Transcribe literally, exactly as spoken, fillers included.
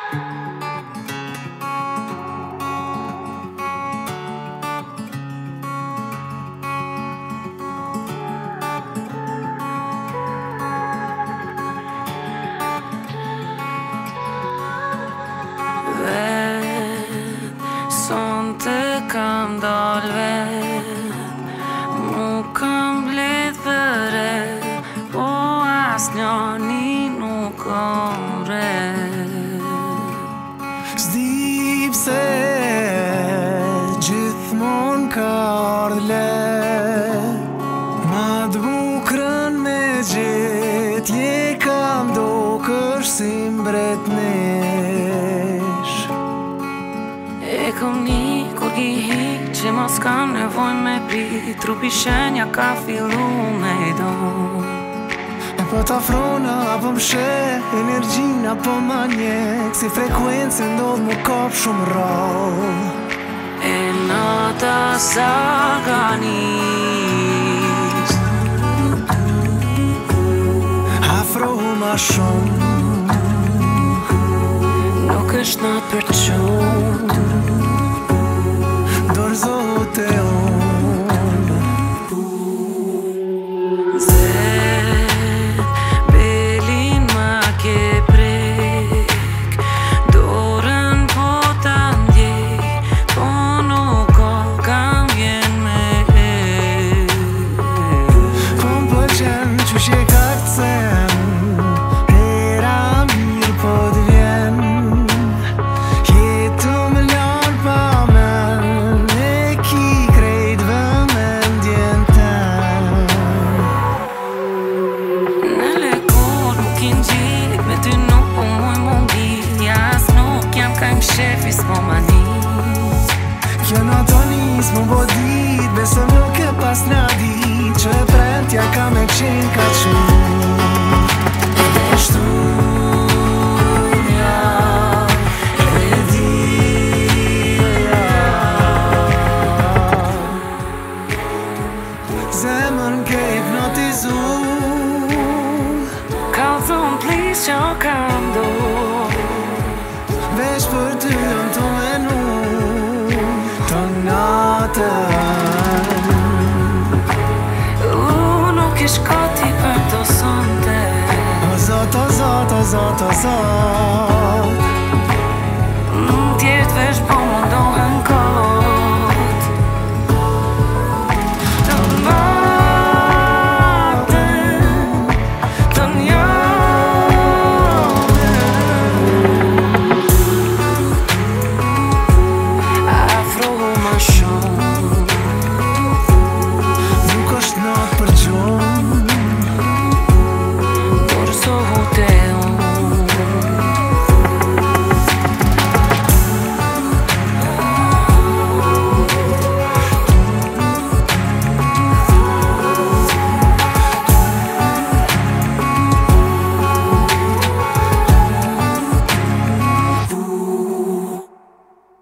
Son të kam dal vet, mu kam bledh për e, po as njani nuk kom re. S'di pse gjithmon ka ardh let, ma t'bukrën me gjet, je kam do kësh si mbret nesh. E kom një kur ki hi, që mos kam nevoj me pi, trupi shenja ka fillu me i do. E po t'afrona, apo m'she, energjina po ma njek, si frekuencë ndodh mu kap shumë rall. E nata sa ka nis, afro ma shumë, nuk është natë për qumë, dorëzote unë. Zet, belin ma ke prek, dorën po ta ndjek, po nuk o kam vjen me e. Po m'pëlqen qysh je ka akcent, hera mirë po t'vjen, jetu më lon pa men, e ki krejt vëmendjen ten. Në lekur nuk i ngjit, me ty nuk po muj mu ngit, jas nuk jam ka im shefi s'po ma nis. Kjo në to nis më bo dit, beso nuk e pas nga dit, që e prentja ka me qenë ka qenë. E shtunja, E dhja, zemën ke hipnotizu, kallzon please që kam do. veç për ty jëm të menu të natën. U nuk ish gati për të sonte, O zot, o zot, o zot, o zot,